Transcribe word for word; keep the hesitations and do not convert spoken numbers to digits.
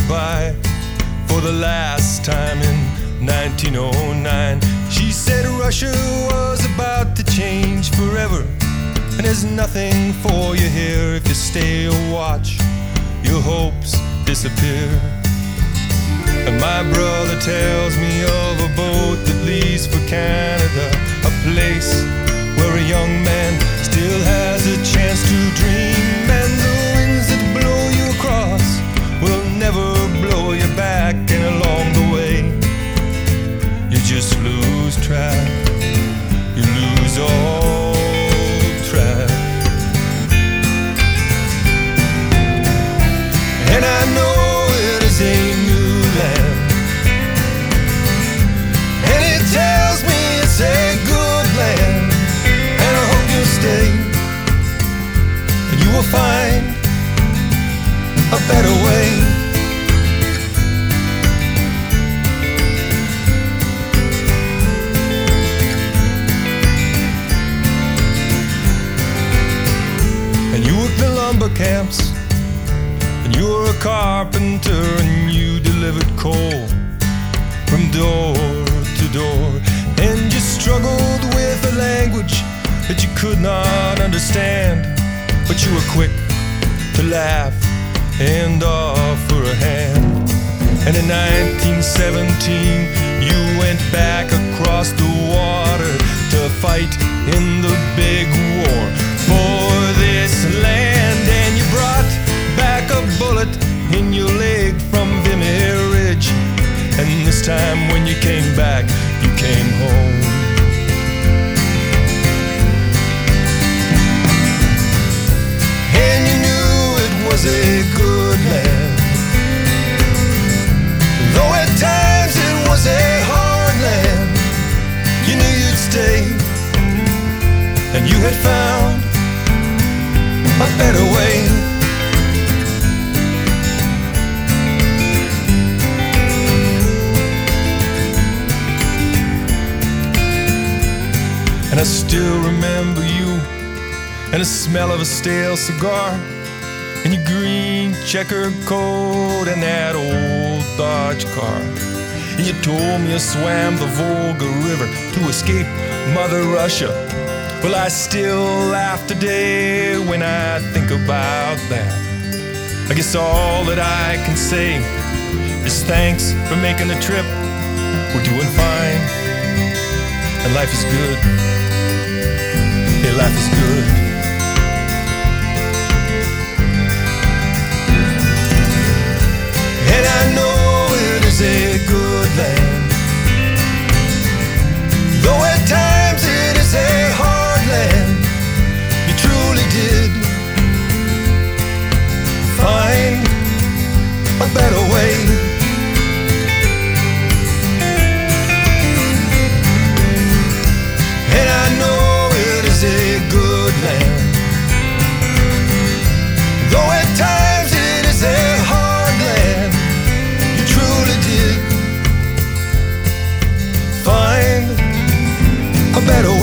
goodbye for the last time in nineteen oh nine. She said Russia was about to change forever, and there's nothing for you here. If you stay or watch, your hopes disappear. And my brother tells me of a boat that leaves for Canada, a place where a young man still has a chance to dream. And the winds that blow you across will never blow you back, and along the way you just lose track, you lose all track. And I know it is a new land, and it tells me it's a good land, and I hope you'll stay, and you will find a better way. And you worked the lumber camps, and you were a carpenter, and you delivered coal from door to door, and you struggled with a language that you could not understand, but you were quick to laugh and offer a hand. And in nineteen seventeen you went back across the water to fight in the big war for this land, and you brought back a bullet in your leg from Vimy Ridge, and this time when you came back, you came home. And you knew it was a good land, though at times it was a hard land. You knew you'd stay, and you had found a better way. And I still remember you, and the smell of a stale cigar, and your green checkered coat, and that old Dodge car. And you told me you swam the Volga River to escape Mother Russia. Well, I still laugh today when I think about that. I guess all that I can say is thanks for making the trip. We're doing fine, and life is good. Hey, life is good. And I know it is a good land, though at times it is a hard land. You truly did find a better way. And I know it is a good land, though at times it is a hard land. You truly did find a better way.